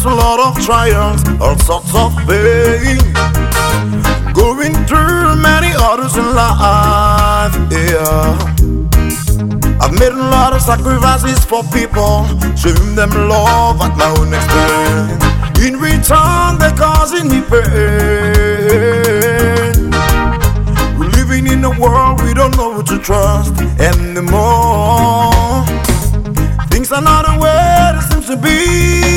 a lot of trials, all sorts of pain, going through many others in life, yeah. I've made a lot of sacrifices for people, showing them love at my own expense. In return, they're causing me pain. We're living in a world we don't know who to trust anymore. Things are not the way it seems to be.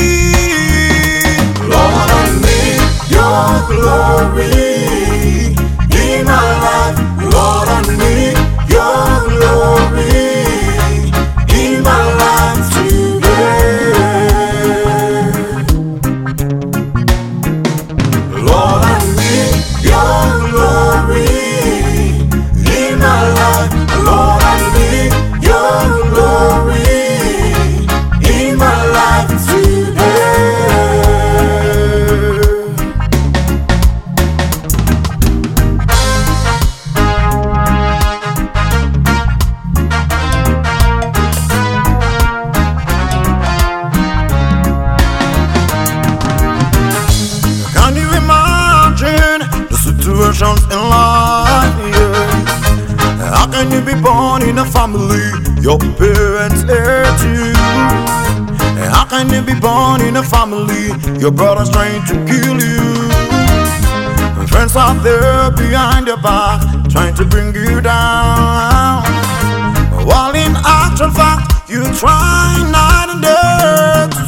Lord, I need your glory in my life. Lord, I need your glory in my life today. Lord, I need your glory in my life. Lord, I need your glory in my life today. Can you imagine the situations in life? Yeah. How can you be born in a family your parents hate you? How can you be born in a family your brother's trying to kill you? Friends out there behind your back trying to bring you down, while in actual fact you try night and day to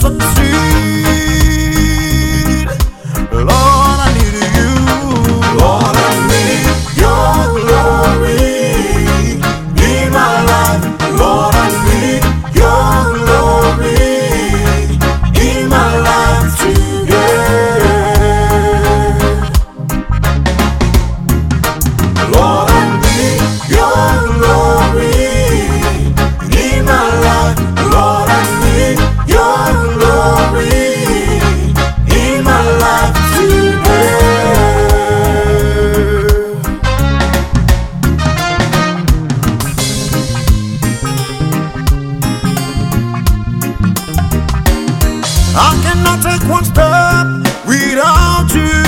succeed. Lord, I need you. Lord, I need your glory in my life. Lord, I need your glory in my life today. Lord, I need your glory in my life. Lord, I need your glory in my life today. I cannot take one step without you.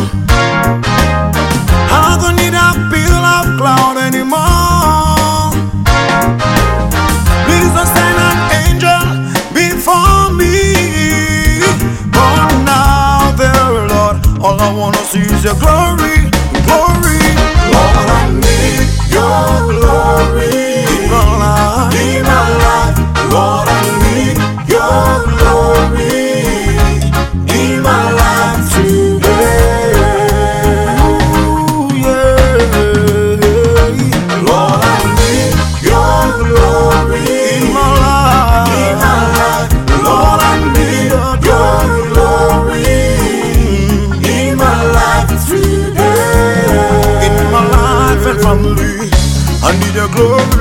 I don't need a pillar of cloud anymore. Please don't send an angel before me. But now, dear Lord, all I wanna see is your glory, glory. Lord, I need your glory in my life, in my life. Lord, I need your glory in my life today. Ooh, yeah. Lord, I need your glory in my life, in my life. Lord, I need your glory in my life today. In my life and family, I need your glory.